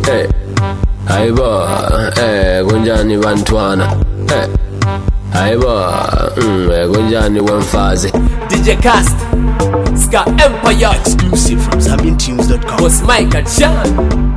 Hey, aiba, kunjani bantwana. Hey, aiba, kunjani wemfazi. DJ Cast, Ska Empire, exclusive from ZambianTunes.com. Boss Mike and Sean.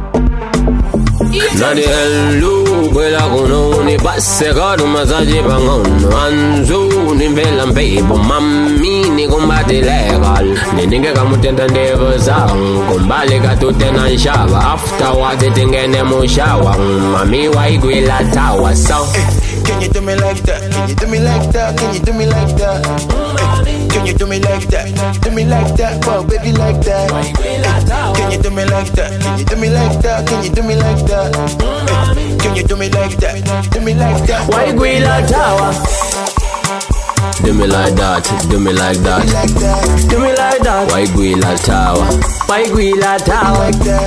Nadi hello, kwela kuno ni passe kadu masaji pangono. Anzu ni vela mbebo, mami ni kumbati legal. Ninge kamutenda ndevo sang, kumbali katutena nshava. Afterwards itingene mushawa, mami waigwila tawa so. Can you do me like that? Can you do me like that? Can you do me like that? Can you do me like that? Do me like that, oh baby like that. Can you do me like that? Can you do me like that? Can you do me like that? Can you do me like that? Do me like that. Why Gwila Tower? Do me like that, do me like that. Do me like that. Why Gwila Tower? Why Gwila Tower?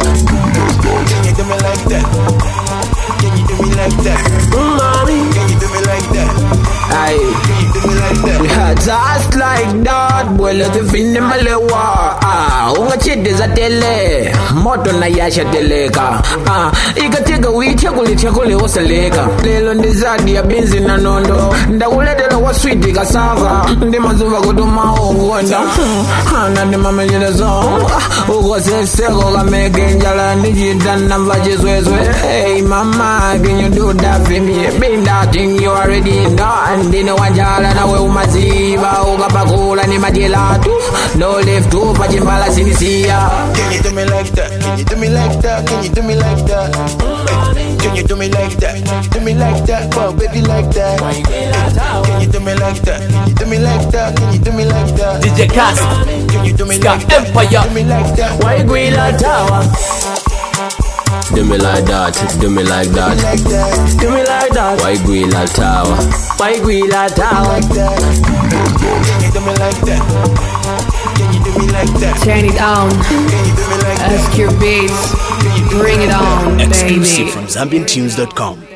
Can you do me like that? Can you do me like that? Mommy, Can you do me like that? Aye. Can you do me like that? Yeah, just like that, boy, let the fin malewa. Unga chidi za tele, moto na yasha teleka. Ikatega chakuli wasaleka. Lelo ndizadi ya binzi na nondo. Ndakuletela wa sweet kasava. Ndi mazuva kutuma uwanda. Nandi mama jina zong. Ugo seseko kameke njala ndijita namba jizwezwe. Hey mama, can you do that for me? Been that thing you already know. Ndine wanjala nawe umaziva. Ukapakula ni majelatu. No lift over chimbala sinisia. Can you do me like that? Can you do me like that? Can you do me like that? Can you do me like that? Do me like that, oh baby like that. Can you do me like that? Can you do me like that? Can you do me like that? DJ Cast, Can you do me Ska like that? Empire. Do me like that. Why Gwila Tower? Do me like that, do me like that. Like that. Do me like that. Why Gwila Tower? Why Gwila Tower? Like that. Can you do me like that? Can you do me like that? Turn it on, Can you do me like that? ask your beats, bring it on, Exclusive baby. from ZambianTunes.com.